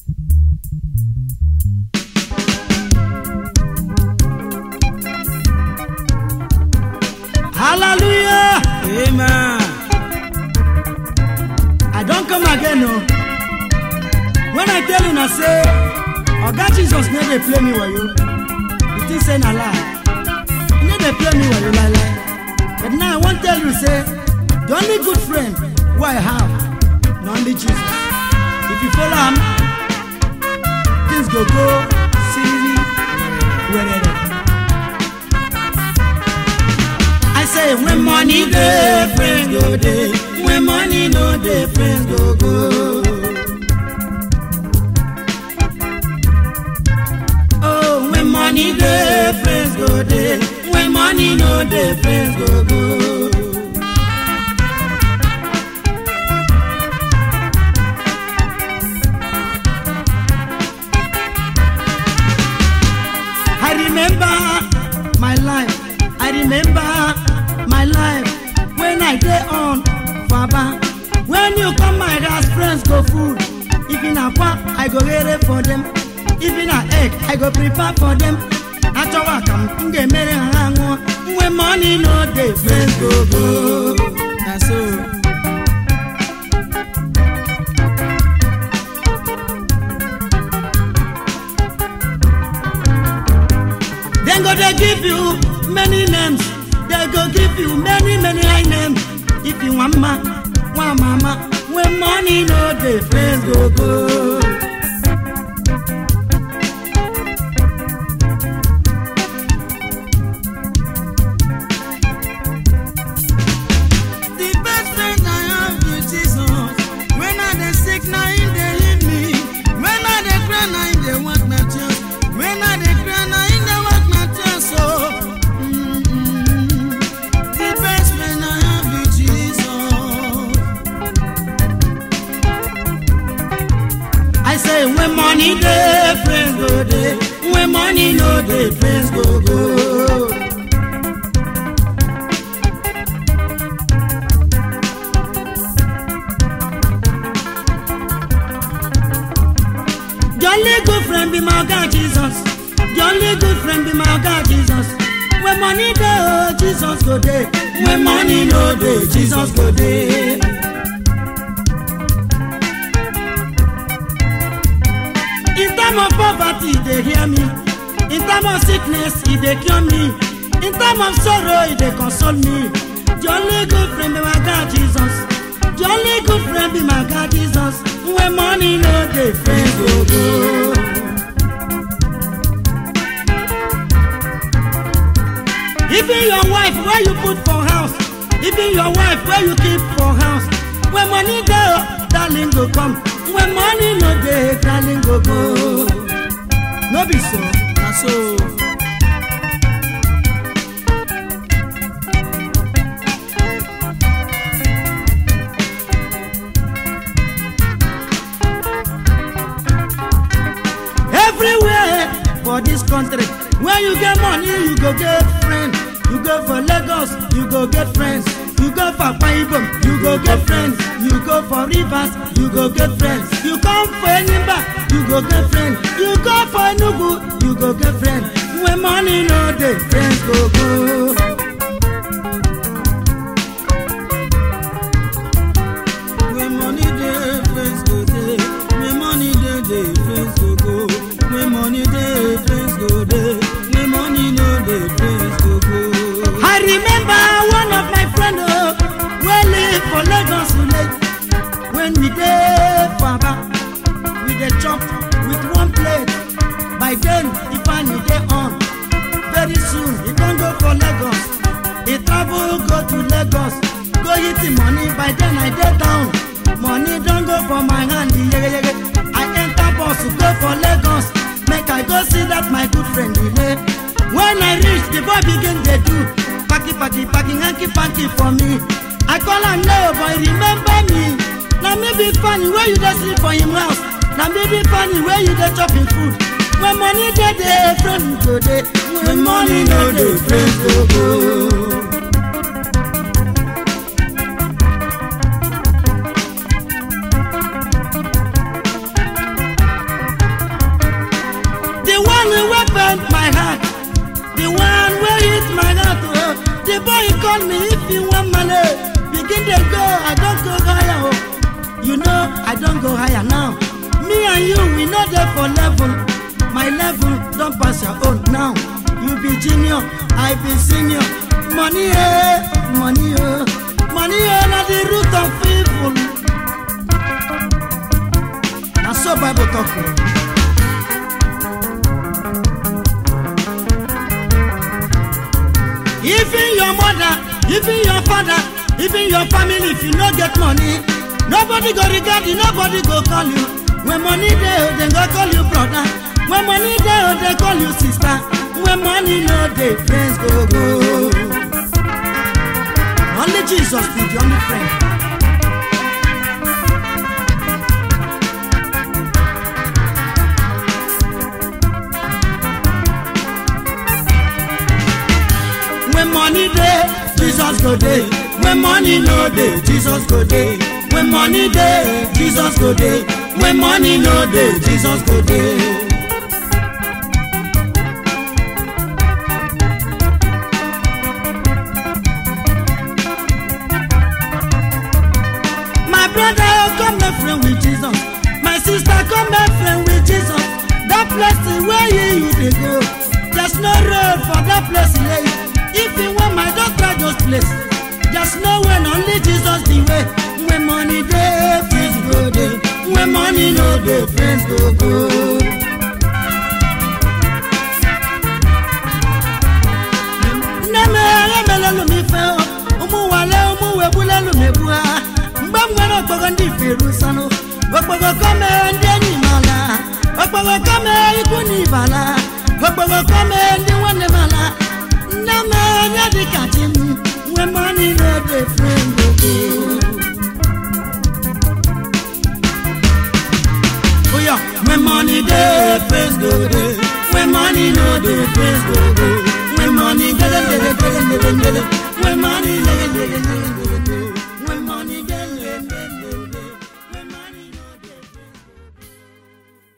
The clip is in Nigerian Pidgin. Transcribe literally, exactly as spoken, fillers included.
Hallelujah. Amen. I don't come again, no. When I tell you, I say, oh God, Jesus never play me with you. It is saying a lie. He never play me with you, lie, lie. But now I want to tell you, say, the only good friend who I have, not only Jesus. If you follow him, things go go, see, wherever. I say, when money dey, friends go dey. When money no dey, friends go go. Oh, when money dey, friends go dey. When money no dey, friends go go. I remember my life. I remember my life when I dey on Faba. When you come my house, friends go food. If in a pot, I go ready for them. If in a egg, I go prepare for them. After work, I'm get married and hang on. When money no dey, friends go go. That's all. Then go they give you many names. They go give you many, many high names. If you want ma, want mama, when money no dey, friends go go. The best friend I have is Jesus. When I dey sick, now him dey heal me. When I dey cry, now him dey want my tears. When I dey cry, now him dey want my tears. So. When money dey, friends go dey. When money no dey, friends go go. The only good friend be my God Jesus. The only good friend be my God Jesus. When money dey, oh Jesus go dey. When money no dey, Jesus go dey. In time of poverty, they hear me. In time of sickness, he they cure me. In time of sorrow, he they console me. The only good friend be my God Jesus. The only good friend be my God Jesus. When money no dey, friends go go. Even your wife, where you put for house. Even your wife, where you keep for house. When money go, darling go come. When money no dey, darling go go. No be so, na so. Everywhere for this country, when you get money, you go get friends. You go for Lagos, you go get friends. You go for Paibom, you go get friends. You go for Rivers, you go get friends. You come for Enimba, you go get friends. You go for Enugu, you go get friends. When money no dey, friends go go. When money dey, friends go dey. When money dey, dey, friends go go. When money dey, friends go dey. When money no dey, friends go go. I remember one of my friends, oh, we live for Lagos village. When we dey Baba, we dey chop with one plate. By then, if I need dey on, very soon he don go for Lagos. He travel go to Lagos, go hit the money. By then I dey down, money don go for my hand. Yeah, yeah, yeah. I enter bus to go for Lagos, make I go see that my good friend delay. When I reach, the boy begin dey do packy packy packy hanky panky for me. I call am no boy, remember me. Now me be funny where you dey sleep for him house. Now me be funny where you dey chop him food. When money dey dey, friend go dey. When money no dey, friend go go. call me if you want money. Begin to go, I don't go higher. Oh. You know, I don't go higher now. Me and you, we know there for level. My level don't pass your own now. You be junior, I be senior. Money, eh, money, oh. Money, oh, not the root of evil. That's so Bible talking. Even your mother, even your father, even your family, if you no get money, nobody go regard you, nobody go call you. When money there, they go call you brother. When money there, they call you sister. When money no, they friends go go. Only Jesus be the only friend. When money there, Jesus go there. When money no there, Jesus go there. When money there, Jesus go there. When money no there, Jesus go there. My brother, come make friend with Jesus. My sister, come make friend with Jesus. That place where you, you dey go, there's no road for that place. If you want my doctor, just place. Just know when only Jesus the way. When money there, friends go there. When money no there, friends go go. Neme neme lu mi fe o, umu wale umu webule lu mebua. Mbam ngano pogo ndi firu sano. Okpogo kome ndi ni mala. Okpogo kome ikuni bala. Okpogo kome ndi wane mala. Neme nyadi kachimu. When money no dey, friend go go. Oh yeah, when money dey, friends go dey. When money no dey, friends go go. When money dey, dey dey dey dey dey dey.